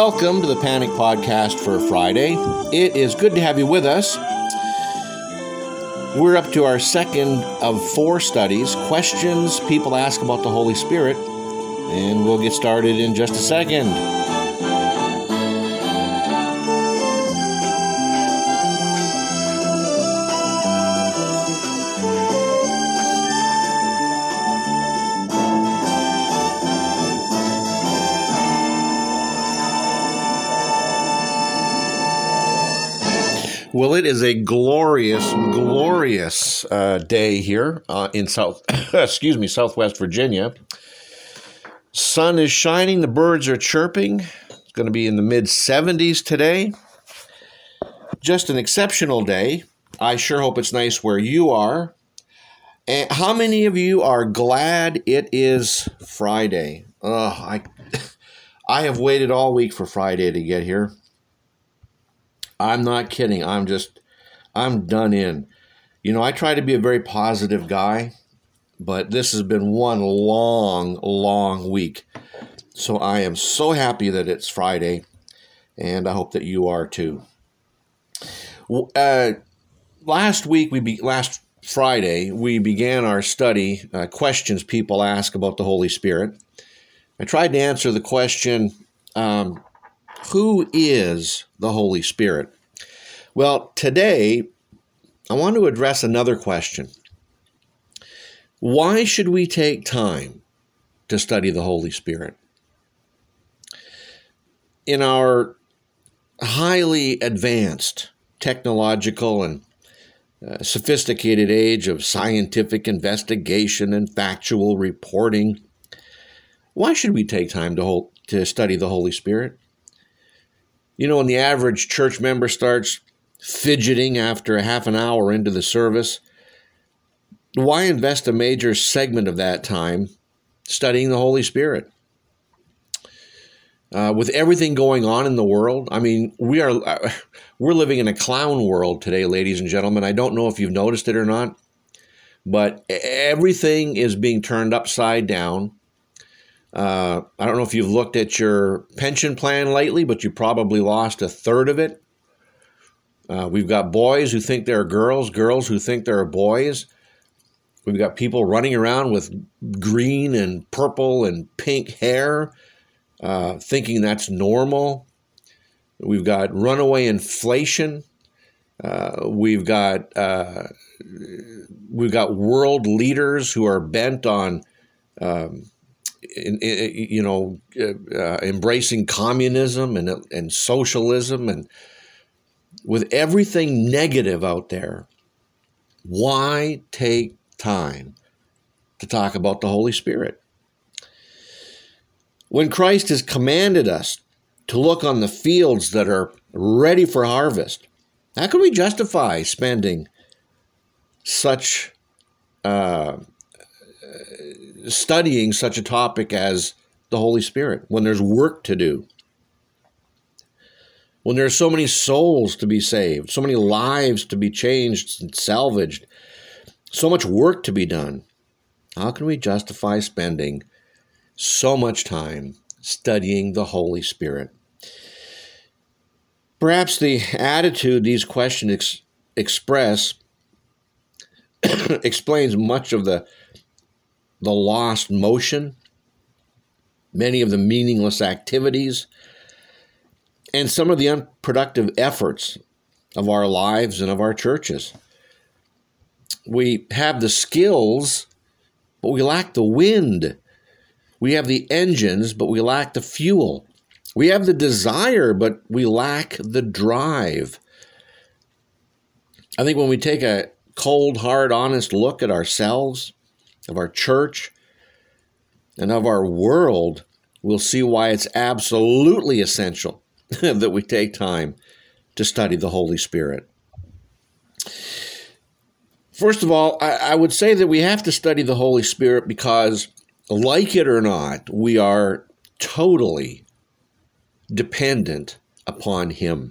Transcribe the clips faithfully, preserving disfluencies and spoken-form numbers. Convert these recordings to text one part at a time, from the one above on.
Welcome to the Panic Podcast for Friday. It is good to have you with us. We're up to our second of four studies, questions people ask about the Holy Spirit, and we'll get started in just a second. Well, it is a glorious, glorious uh, day here uh, in South, excuse me, Southwest Virginia. Sun is shining, the birds are chirping. It's going to be in the mid seventies today. Just an exceptional day. I sure hope it's nice where you are. And how many of you are glad it is Friday? Oh, I, I have waited all week for Friday to get here. I'm not kidding. I'm just, I'm done in. You know, I try to be a very positive guy, but this has been one long, long week. So I am so happy that it's Friday, and I hope that you are too. Uh, last week, we be, last Friday, we began our study, uh, questions people ask about the Holy Spirit. I tried to answer the question, um, who is the Holy Spirit? Well, today, I want to address another question. Why should we take time to study the Holy Spirit? In our highly advanced technological and uh, sophisticated age of scientific investigation and factual reporting, why should we take time to, hold, to study the Holy Spirit? You know, when the average church member starts fidgeting after a half an hour into the service, why invest a major segment of that time studying the Holy Spirit? Uh, with everything going on in the world, I mean, we are uh, we're living in a clown world today, ladies and gentlemen. I don't know if you've noticed it or not, but everything is being turned upside down. Uh, I don't know if you've looked at your pension plan lately, but you probably lost a third of it. Uh, we've got boys who think they're girls, girls who think they're boys. We've got people running around with green and purple and pink hair, uh, thinking that's normal. We've got runaway inflation. Uh, we've got uh, we've got world leaders who are bent on um, In, in, you know, uh, embracing communism and and socialism, and with everything negative out there, why take time to talk about the Holy Spirit? When Christ has commanded us to look on the fields that are ready for harvest, how can we justify spending such uh studying such a topic as the Holy Spirit when there's work to do? When there's so many souls to be saved, so many lives to be changed and salvaged, so much work to be done, how can we justify spending so much time studying the Holy Spirit? Perhaps the attitude these questions ex- express explains much of the the lost motion, many of the meaningless activities, and some of the unproductive efforts of our lives and of our churches. We have the skills, but we lack the wind. We have the engines, but we lack the fuel. We have the desire, but we lack the drive. I think when we take a cold, hard, honest look at ourselves, of our church, and of our world, we'll see why it's absolutely essential that we take time to study the Holy Spirit. First of all, I, I would say that we have to study the Holy Spirit because, like it or not, we are totally dependent upon Him.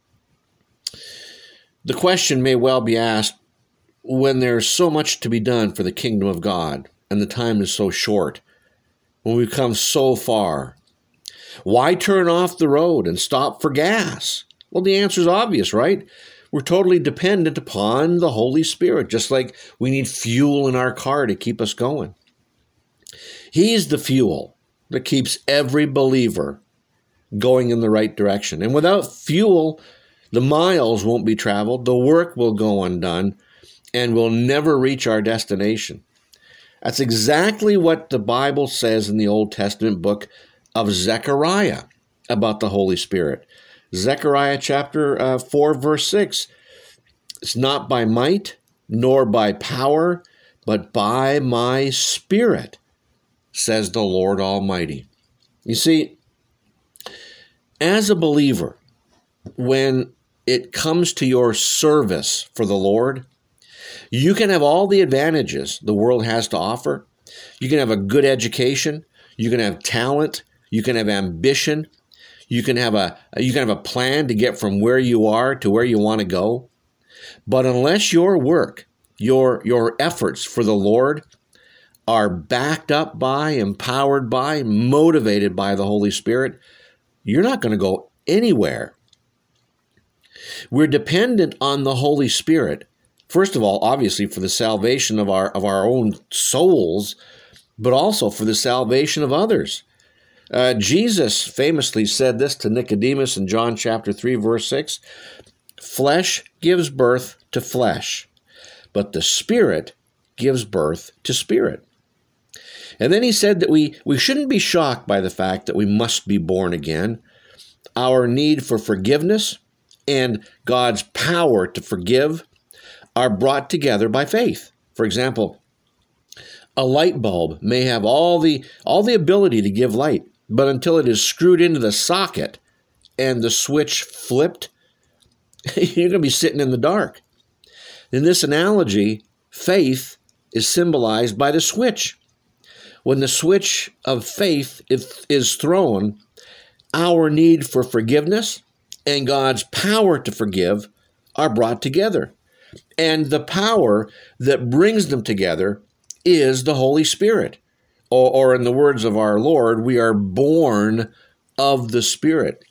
The question may well be asked, when there's so much to be done for the kingdom of God and the time is so short, when we've come so far, Why turn off the road and stop for gas? Well, the answer is obvious, right? We're totally dependent upon the Holy Spirit, just like we need fuel in our car to keep us going. He's the fuel that keeps every believer going in the right direction. And without fuel, the miles won't be traveled, the work will go undone, and we'll never reach our destination. That's exactly what the Bible says in the Old Testament book of Zechariah about the Holy Spirit. Zechariah chapter uh, four, verse six. It's not by might nor by power, but by my Spirit, says the Lord Almighty. You see, as a believer, when it comes to your service for the Lord, you can have all the advantages the world has to offer. You can have a good education. You can have talent. You can have ambition. You can have a you can have a plan to get from where you are to where you want to go. But unless your work, your your efforts for the Lord are backed up by, empowered by, motivated by the Holy Spirit, you're not going to go anywhere. We're dependent on the Holy Spirit, first of all, obviously, for the salvation of our of our own souls, but also for the salvation of others. Uh, Jesus famously said this to Nicodemus in John chapter three, verse six, "Flesh gives birth to flesh, but the Spirit gives birth to spirit." And then he said that we, we shouldn't be shocked by the fact that we must be born again. Our need for forgiveness and God's power to forgive are brought together by faith. For example, a light bulb may have all the all the ability to give light, but until it is screwed into the socket and the switch flipped, you're going to be sitting in the dark. In this analogy, faith is symbolized by the switch. When the switch of faith is thrown, our need for forgiveness and God's power to forgive are brought together. And the power that brings them together is the Holy Spirit. Or, or in the words of our Lord, we are born of the Spirit.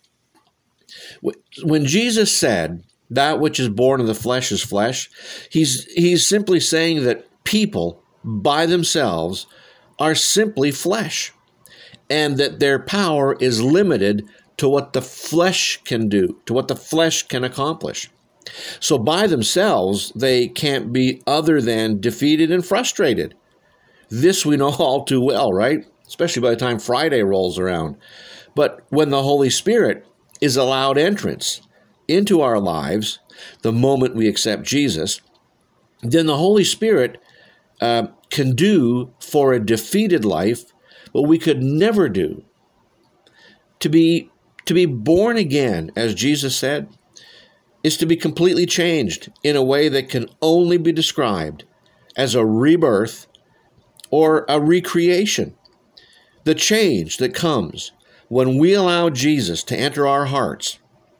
When Jesus said, "That which is born of the flesh is flesh," he's, he's simply saying that people by themselves are simply flesh, and that their power is limited to what the flesh can do, to what the flesh can accomplish. So by themselves, they can't be other than defeated and frustrated. This we know all too well, right? Especially by the time Friday rolls around. But when the Holy Spirit is allowed entrance into our lives, the moment we accept Jesus, then the Holy Spirit uh, can do for a defeated life what we could never do. To be, to be born again, as Jesus said, is to be completely changed in a way that can only be described as a rebirth or a recreation. The change that comes when we allow Jesus to enter our hearts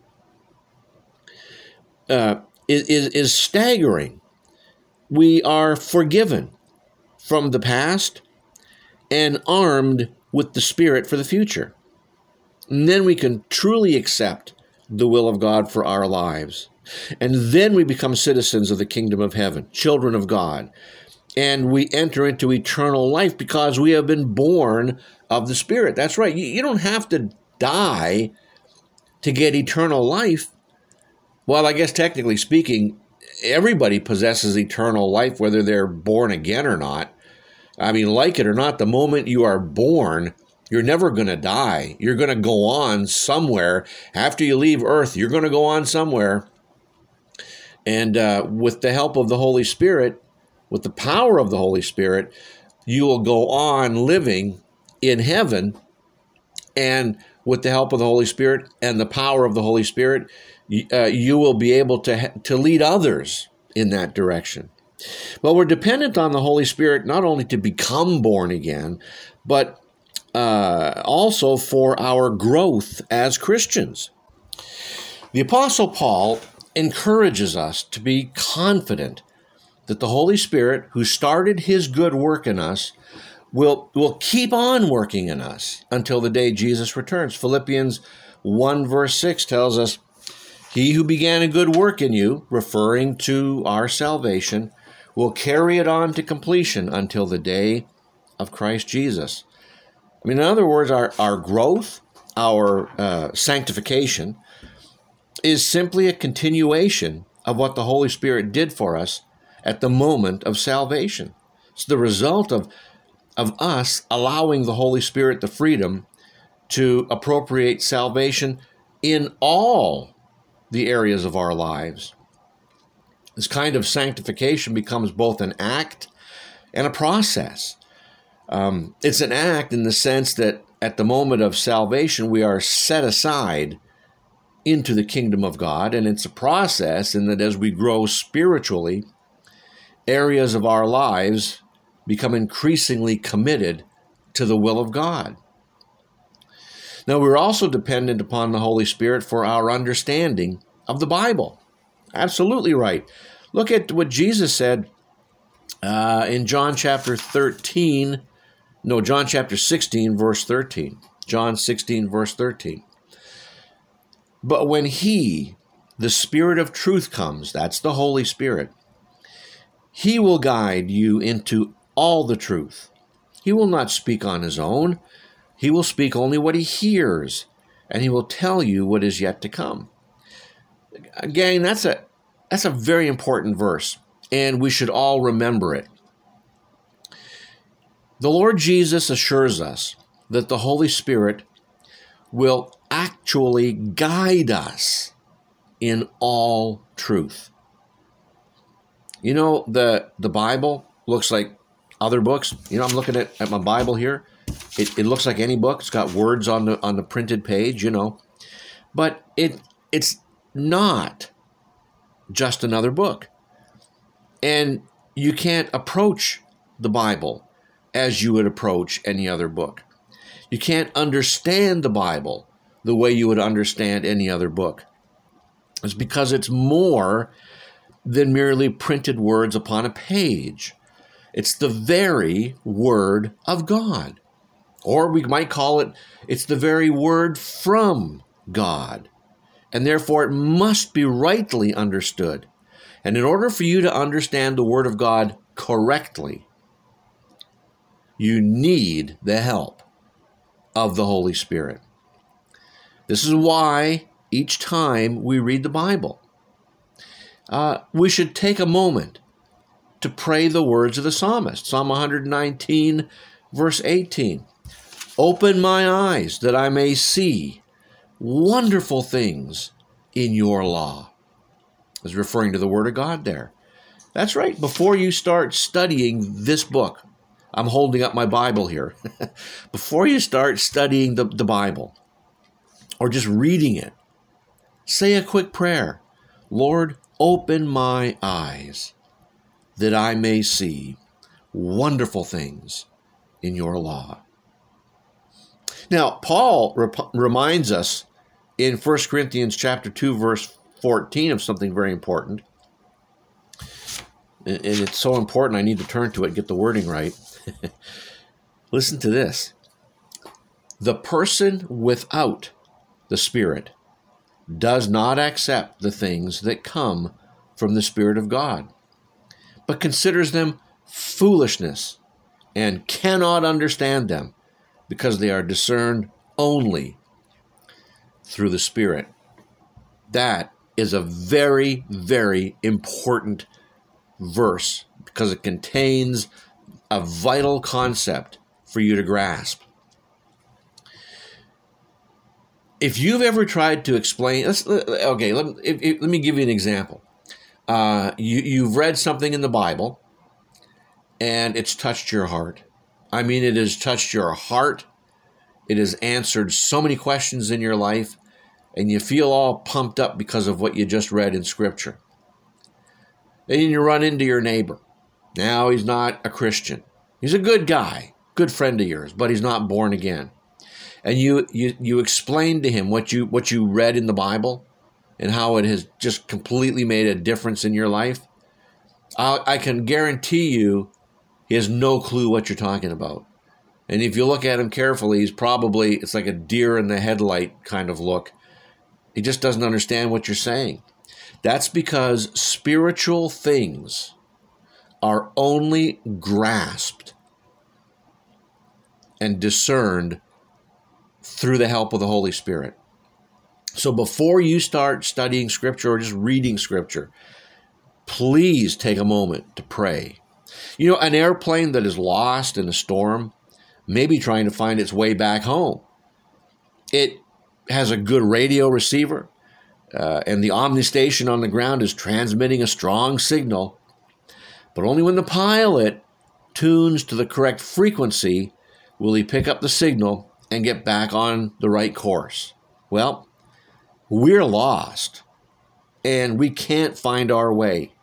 uh, is, is, is staggering. We are forgiven from the past and armed with the Spirit for the future. And then we can truly accept the will of God for our lives. And then we become citizens of the kingdom of heaven, children of God. And we enter into eternal life because we have been born of the Spirit. That's right. You, you don't have to die to get eternal life. Well, I guess technically speaking, everybody possesses eternal life, whether they're born again or not. I mean, like it or not, the moment you are born, you're never going to die. You're going to go on somewhere. After you leave earth, you're going to go on somewhere. And uh, with the help of the Holy Spirit, with the power of the Holy Spirit, you will go on living in heaven. And with the help of the Holy Spirit and the power of the Holy Spirit, uh, you will be able to, to lead others in that direction. Well, we're dependent on the Holy Spirit not only to become born again, but uh, also for our growth as Christians. The Apostle Paul encourages us to be confident that the Holy Spirit, who started his good work in us, will, will keep on working in us until the day Jesus returns. Philippians one verse six tells us, he who began a good work in you, referring to our salvation, will carry it on to completion until the day of Christ Jesus. I mean, in other words, our, our growth, our uh, sanctification is simply a continuation of what the Holy Spirit did for us at the moment of salvation. It's the result of, of us allowing the Holy Spirit the freedom to appropriate salvation in all the areas of our lives. This kind of sanctification becomes both an act and a process. Um, it's an act in the sense that at the moment of salvation, we are set aside into the kingdom of God, and it's a process in that as we grow spiritually, areas of our lives become increasingly committed to the will of God. Now, we're also dependent upon the Holy Spirit for our understanding of the Bible. Absolutely right. Look at what Jesus said uh, in John chapter thirteen, no, John chapter sixteen, verse thirteen. John sixteen, verse thirteen. But when he, the Spirit of truth comes, that's the Holy Spirit, he will guide you into all the truth. He will not speak on his own. He will speak only what he hears, and he will tell you what is yet to come. Gang, that's a that's a very important verse, and we should all remember it. The Lord Jesus assures us that the Holy Spirit will actually guide us in all truth. You know, the, the Bible looks like other books. You know, I'm looking at, at my Bible here. It, it looks like any book. It's got words on the on the printed page, you know. But it it's not just another book. And you can't approach the Bible as you would approach any other book. You can't understand the Bible the way you would understand any other book. It's because it's more than merely printed words upon a page. It's the very Word of God. Or we might call it, it's the very word from God. And therefore it must be rightly understood. And in order for you to understand the Word of God correctly, you need the help of the Holy Spirit. This is why each time we read the Bible, uh, we should take a moment to pray the words of the psalmist. Psalm one nineteen, verse eighteen. Open my eyes that I may see wonderful things in your law. Is referring to the Word of God there. That's right. Before you start studying this book, I'm holding up my Bible here. Before you start studying the, the Bible or just reading it, say a quick prayer. Lord, open my eyes that I may see wonderful things in your law. Now, Paul rep- reminds us in First Corinthians chapter two, verse fourteen of something very important. And it's so important I need to turn to it and get the wording right. Listen to this. The person without the Spirit does not accept the things that come from the Spirit of God, but considers them foolishness and cannot understand them because they are discerned only through the Spirit. That is a very, very important verse because it contains a vital concept for you to grasp. If you've ever tried to explain, let's, okay, let, if, if, let me give you an example. Uh, you, you've read something in the Bible, and it's touched your heart. I mean, it has touched your heart. It has answered so many questions in your life, and you feel all pumped up because of what you just read in Scripture. Then you run into your neighbor. Now he's not a Christian. He's a good guy, good friend of yours, but he's not born again. And you you you explain to him what you what you read in the Bible and how it has just completely made a difference in your life. I, I can guarantee you he has no clue what you're talking about. And if you look at him carefully, he's probably, it's like a deer in the headlight kind of look. He just doesn't understand what you're saying. That's because spiritual things are only grasped and discerned through the help of the Holy Spirit. So before you start studying Scripture or just reading Scripture, please take a moment to pray. You know, an airplane that is lost in a storm, maybe trying to find its way back home. It has a good radio receiver, uh, and the Omni station on the ground is transmitting a strong signal. But only when the pilot tunes to the correct frequency will he pick up the signal and get back on the right course. Well, we're lost, and we can't find our way.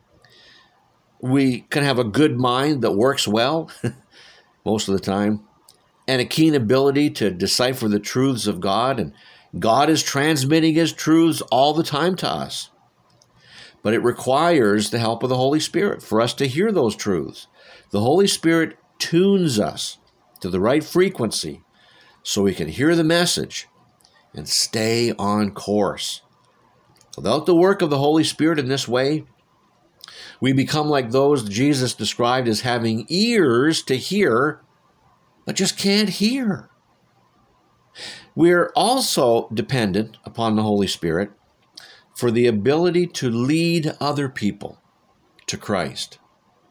We can have a good mind that works well, most of the time, and a keen ability to decipher the truths of God, and God is transmitting His truths all the time to us. But it requires the help of the Holy Spirit for us to hear those truths. The Holy Spirit tunes us to the right frequency so we can hear the message and stay on course. Without the work of the Holy Spirit in this way, we become like those Jesus described as having ears to hear, but just can't hear. We're also dependent upon the Holy Spirit for the ability to lead other people to Christ.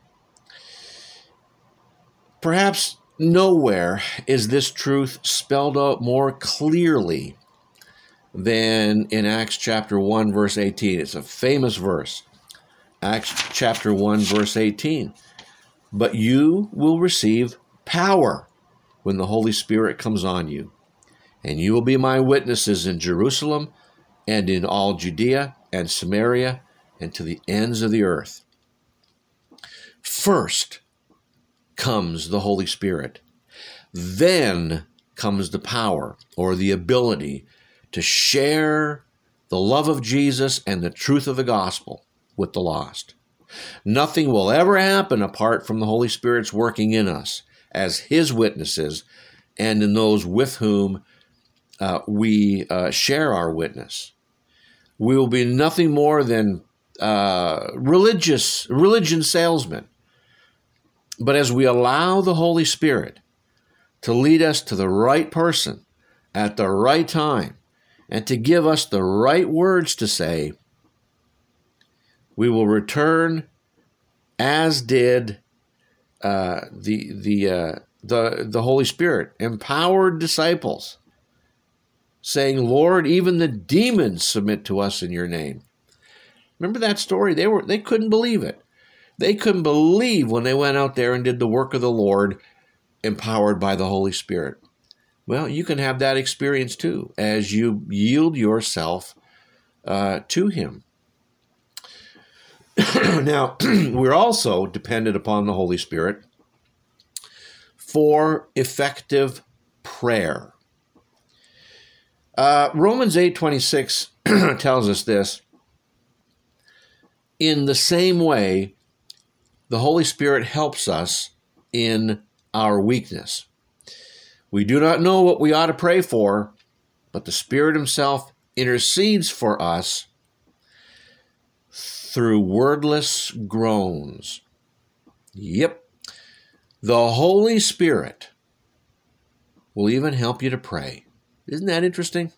Perhaps nowhere is this truth spelled out more clearly than in Acts chapter one, verse eighteen. It's a famous verse. Acts chapter one, verse eighteen. But you will receive power when the Holy Spirit comes on you, and you will be my witnesses in Jerusalem and in all Judea and Samaria and to the ends of the earth. First comes the Holy Spirit. Then comes the power or the ability to share the love of Jesus and the truth of the gospel with the lost. Nothing will ever happen apart from the Holy Spirit's working in us as His witnesses and in those with whom uh, we uh, share our witness. We will be nothing more than uh, religious, religion salesmen. But as we allow the Holy Spirit to lead us to the right person at the right time and to give us the right words to say, we will return as did uh, the the uh, the the Holy Spirit, empowered disciples, saying, "Lord, even the demons submit to us in your name." Remember that story? They were they couldn't believe it. They couldn't believe when they went out there and did the work of the Lord, empowered by the Holy Spirit. Well, you can have that experience too as you yield yourself uh, to Him. Now, we're also dependent upon the Holy Spirit for effective prayer. Uh, Romans eight twenty-six tells us this. In the same way, the Holy Spirit helps us in our weakness. We do not know what we ought to pray for, but the Spirit Himself intercedes for us through wordless groans. Yep. The Holy Spirit will even help you to pray. Isn't that interesting?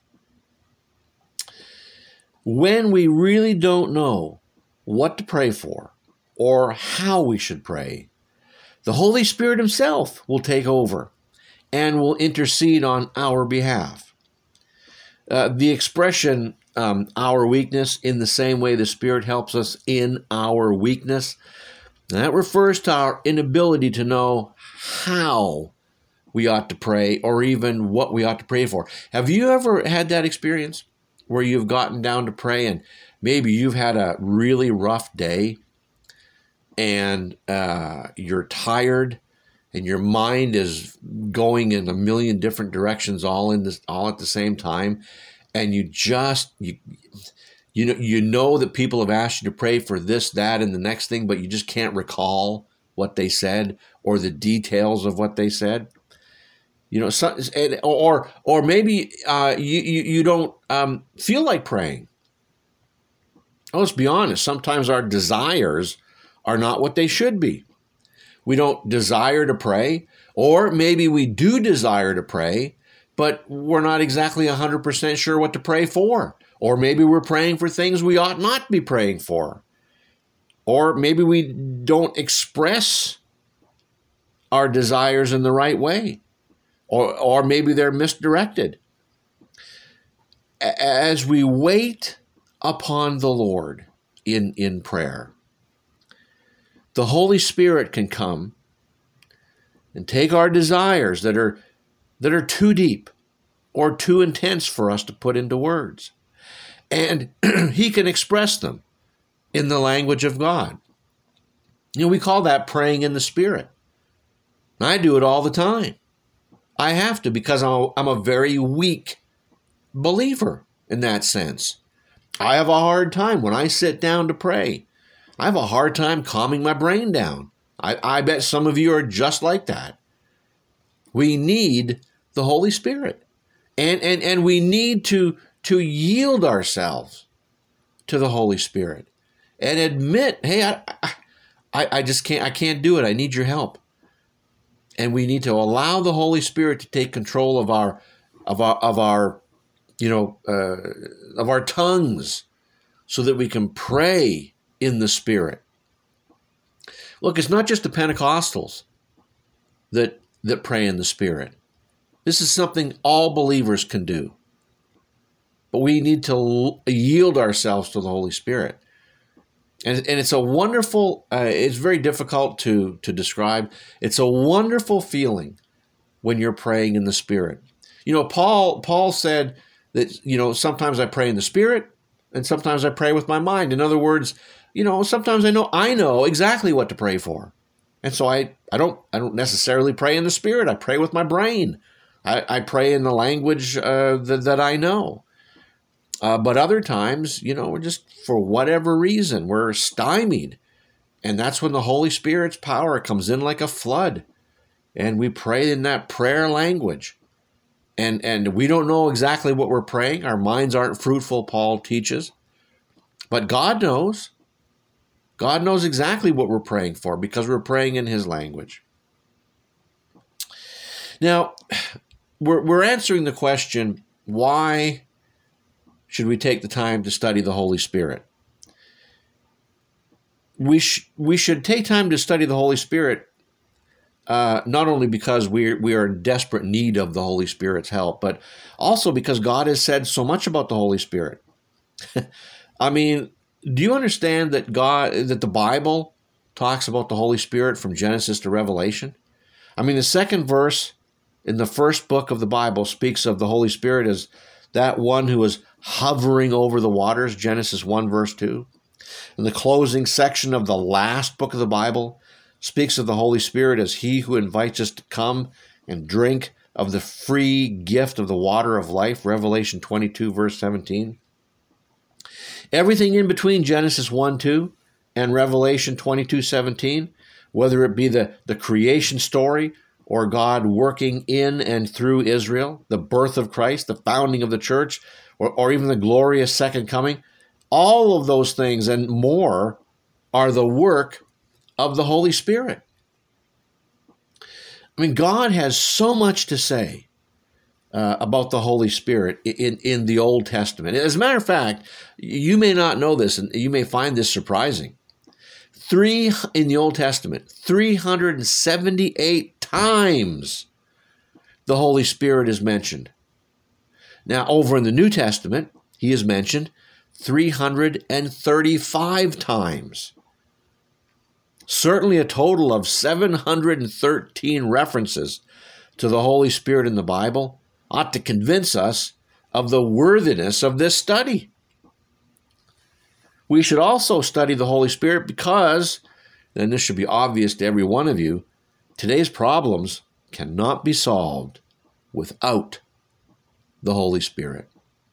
When we really don't know what to pray for or how we should pray, the Holy Spirit Himself will take over and will intercede on our behalf. Uh, the expression, um, our weakness, in the same way the Spirit helps us in our weakness, that refers to our inability to know how we ought to pray or even what we ought to pray for. Have you ever had that experience where you've gotten down to pray and maybe you've had a really rough day and uh, you're tired and your mind is going in a million different directions all in this, all at the same time, and you just you you know you know that people have asked you to pray for this, that, and the next thing, but you just can't recall what they said or the details of what they said? You know, so, or or maybe uh, you, you you don't um, feel like praying. Oh, let's be honest. Sometimes our desires are not what they should be. We don't desire to pray, or maybe we do desire to pray, but we're not exactly one hundred percent sure what to pray for. Or maybe we're praying for things we ought not be praying for. Or maybe we don't express our desires in the right way. Or, or maybe they're misdirected. As we wait upon the Lord in, in prayer, the Holy Spirit can come and take our desires that are, that are too deep or too intense for us to put into words. And he can express them in the language of God. You know, we call that praying in the Spirit. I do it all the time. I have to, because I'm a, I'm a very weak believer in that sense. I have a hard time when I sit down to pray. I have a hard time calming my brain down. I, I bet some of you are just like that. We need the Holy Spirit. And, and, and we need to, to yield ourselves to the Holy Spirit and admit, hey, I, I, I just can't, I can't do it. I need your help. And we need to allow the Holy Spirit to take control of our, of our, of our, you know, uh, of our tongues, so that we can pray in the Spirit. Look, it's not just the Pentecostals that that pray in the Spirit. This is something all believers can do. But we need to yield ourselves to the Holy Spirit. And, and it's a wonderful, uh, it's very difficult to, to describe. It's a wonderful feeling when you're praying in the Spirit. You know, Paul, Paul said that, you know, sometimes I pray in the Spirit and sometimes I pray with my mind. In other words, you know, sometimes I know, I know exactly what to pray for. And so I, I don't, I don't necessarily pray in the Spirit. I pray with my brain. I, I pray in the language uh, that, that I know. Uh, but other times, you know, we're just, for whatever reason, we're stymied. And that's when the Holy Spirit's power comes in like a flood. And we pray in that prayer language. And, and we don't know exactly what we're praying. Our minds aren't fruitful, Paul teaches. But God knows. God knows exactly what we're praying for because we're praying in his language. Now, we're, we're answering the question, why should we take the time to study the Holy Spirit? We, sh- we should take time to study the Holy Spirit uh, not only because we we are in desperate need of the Holy Spirit's help, but also because God has said so much about the Holy Spirit. I mean, do you understand that God, that the Bible talks about the Holy Spirit from Genesis to Revelation? I mean, the second verse in the first book of the Bible speaks of the Holy Spirit as that one who is hovering over the waters, Genesis one, verse two. And the closing section of the last book of the Bible speaks of the Holy Spirit as he who invites us to come and drink of the free gift of the water of life, Revelation twenty-two, verse seventeen. Everything in between Genesis one, two and Revelation twenty-two, seventeen, whether it be the, the creation story or God working in and through Israel, the birth of Christ, the founding of the church, or, or even the glorious second coming, all of those things and more are the work of the Holy Spirit. I mean, God has so much to say uh, about the Holy Spirit in, in the Old Testament. As a matter of fact, you may not know this, and you may find this surprising. Three in the Old Testament, three hundred seventy-eight times the Holy Spirit is mentioned. Now, over in the New Testament, he is mentioned three hundred thirty-five times. Certainly a total of seven hundred thirteen references to the Holy Spirit in the Bible ought to convince us of the worthiness of this study. We should also study the Holy Spirit because, and this should be obvious to every one of you, today's problems cannot be solved without the Holy Spirit.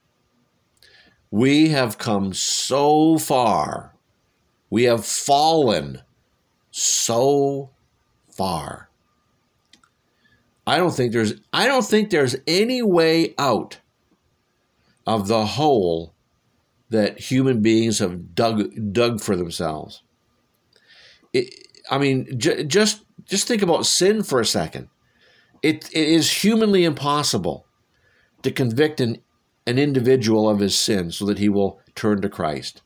We have come so far. We have fallen so far. I don't think there's I don't think there's any way out of the hole that human beings have dug dug for themselves. It, I mean, j- just just think about sin for a second. It it is humanly impossible to convict an an individual of his sin so that he will turn to Christ.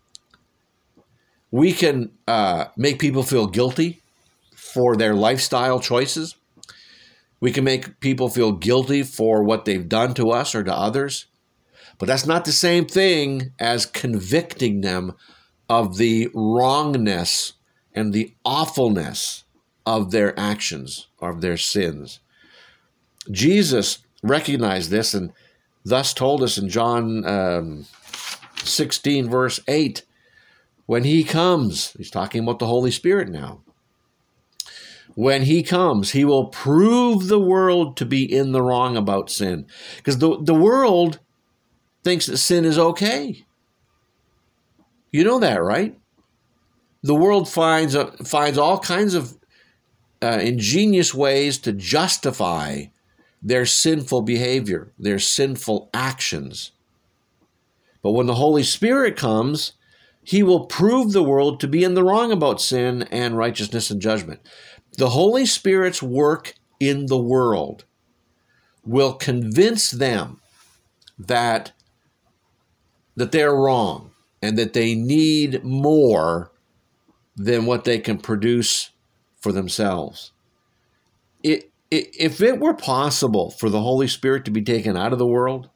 We can uh, make people feel guilty for their lifestyle choices. We can make people feel guilty for what they've done to us or to others. But that's not the same thing as convicting them of the wrongness and the awfulness of their actions, of their sins. Jesus recognized this and thus told us in John um, sixteen, verse eight, when he comes, he's talking about the Holy Spirit now. When he comes, he will prove the world to be in the wrong about sin. Because the, the world thinks that sin is okay. You know that, right? The world finds, uh, finds all kinds of uh, ingenious ways to justify their sinful behavior, their sinful actions. But when the Holy Spirit comes, he will prove the world to be in the wrong about sin and righteousness and judgment. The Holy Spirit's work in the world will convince them that, that they're wrong and that they need more than what they can produce for themselves. It, it, if it were possible for the Holy Spirit to be taken out of the world,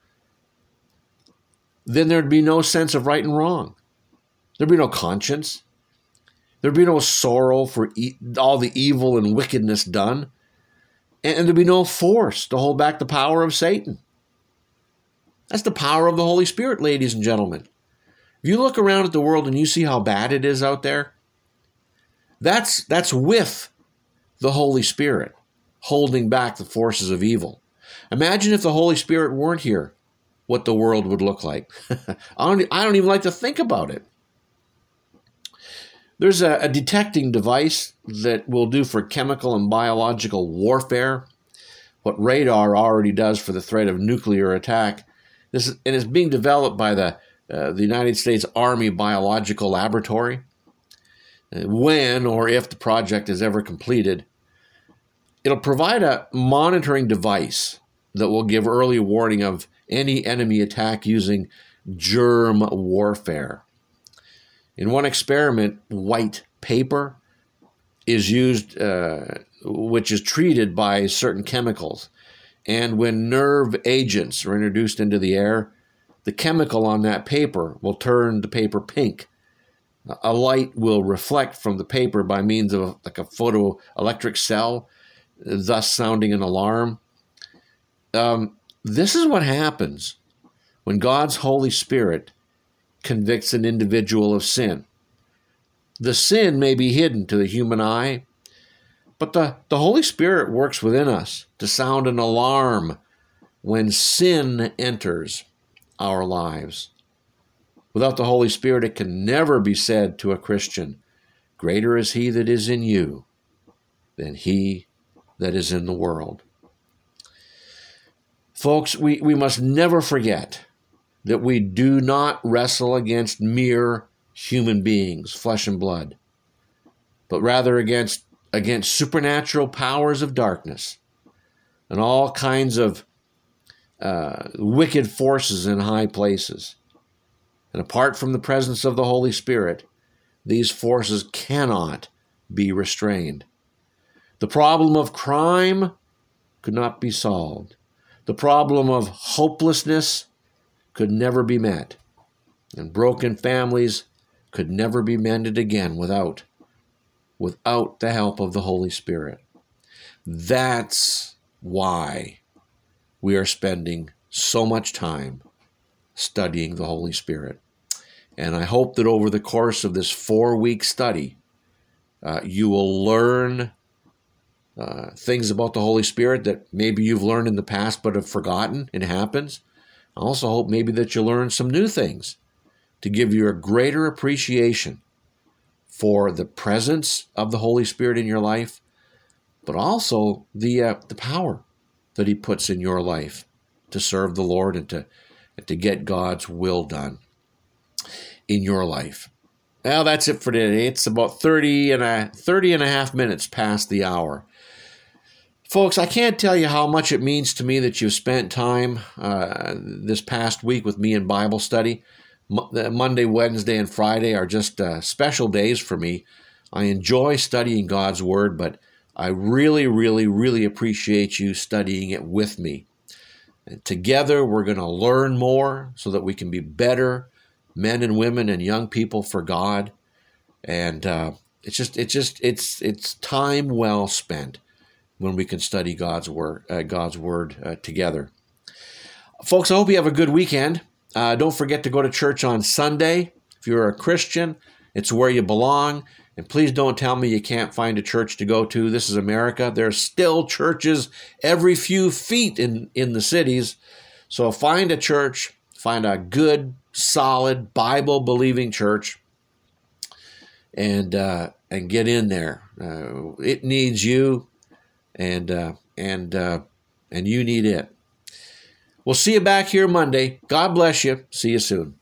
then there'd be no sense of right and wrong. There'd be no conscience. There'd be no sorrow for e- all the evil and wickedness done. And, and there'd be no force to hold back the power of Satan. That's the power of the Holy Spirit, ladies and gentlemen. If you look around at the world and you see how bad it is out there, that's, that's with the Holy Spirit holding back the forces of evil. Imagine if the Holy Spirit weren't here, what the world would look like. I don't, I don't even like to think about it. There's a, a detecting device that will do for chemical and biological warfare what radar already does for the threat of nuclear attack. This is, and it's being developed by the, uh, the United States Army Biological Laboratory. When or if the project is ever completed, it'll provide a monitoring device that will give early warning of any enemy attack using germ warfare. In one experiment, white paper is used, uh, which is treated by certain chemicals. And when nerve agents are introduced into the air, the chemical on that paper will turn the paper pink. A light will reflect from the paper by means of a, like a photoelectric cell, thus sounding an alarm. Um, this is what happens when God's Holy Spirit convicts an individual of sin. The sin may be hidden to the human eye, but the, the Holy Spirit works within us to sound an alarm when sin enters our lives. Without the Holy Spirit, it can never be said to a Christian, "Greater is he that is in you than he that is in the world." Folks, we, we must never forget that we do not wrestle against mere human beings, flesh and blood, but rather against, against supernatural powers of darkness and all kinds of uh, wicked forces in high places. And apart from the presence of the Holy Spirit, these forces cannot be restrained. The problem of crime could not be solved. The problem of hopelessness could never be met. And broken families could never be mended again without, without the help of the Holy Spirit. That's why we are spending so much time studying the Holy Spirit. And I hope that over the course of this four-week study, uh, you will learn uh, things about the Holy Spirit that maybe you've learned in the past but have forgotten. It happens. I also hope maybe that you learn some new things to give you a greater appreciation for the presence of the Holy Spirit in your life, but also the uh, the power that he puts in your life to serve the Lord and to, and to get God's will done in your life. Well, that's it for today. It's about thirty and a, thirty and a half minutes past the hour. Folks, I can't tell you how much it means to me that you've spent time uh, this past week with me in Bible study. Mo- Monday, Wednesday, and Friday are just uh, special days for me. I enjoy studying God's Word, but I really, really, really appreciate you studying it with me. And together, we're going to learn more so that we can be better men and women and young people for God. And uh, it's just, it's just, it's, it's time well spent when we can study God's word, uh, God's word uh, together. Folks, I hope you have a good weekend. Uh, don't forget to go to church on Sunday. If you're a Christian, it's where you belong. And please don't tell me you can't find a church to go to. This is America. There's still churches every few feet in, in the cities. So find a church, find a good, solid, Bible-believing church, and uh, and get in there. Uh, it needs you. And uh, and uh, and you need it. We'll see you back here Monday. God bless you. See you soon.